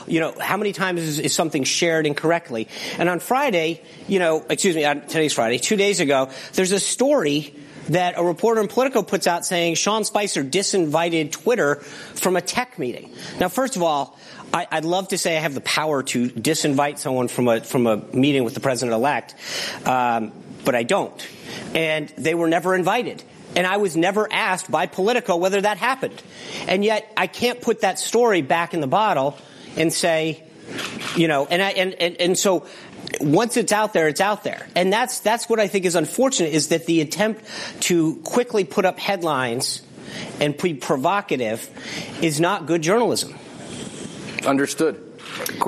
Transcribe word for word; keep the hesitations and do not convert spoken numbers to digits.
you know, how many times is, is something shared incorrectly? And on Friday, you know, excuse me, on today's Friday, two days ago, there's a story that a reporter in Politico puts out saying Sean Spicer disinvited Twitter from a tech meeting. Now, first of all, I, I'd love to say I have the power to disinvite someone from a from a meeting with the president-elect, um, but I don't. And they were never invited. And I was never asked by Politico whether that happened. And yet I can't put that story back in the bottle and say, you know, and I, and, and, and so once it's out there, it's out there. And that's, that's what I think is unfortunate, is that the attempt to quickly put up headlines and be provocative is not good journalism. Understood.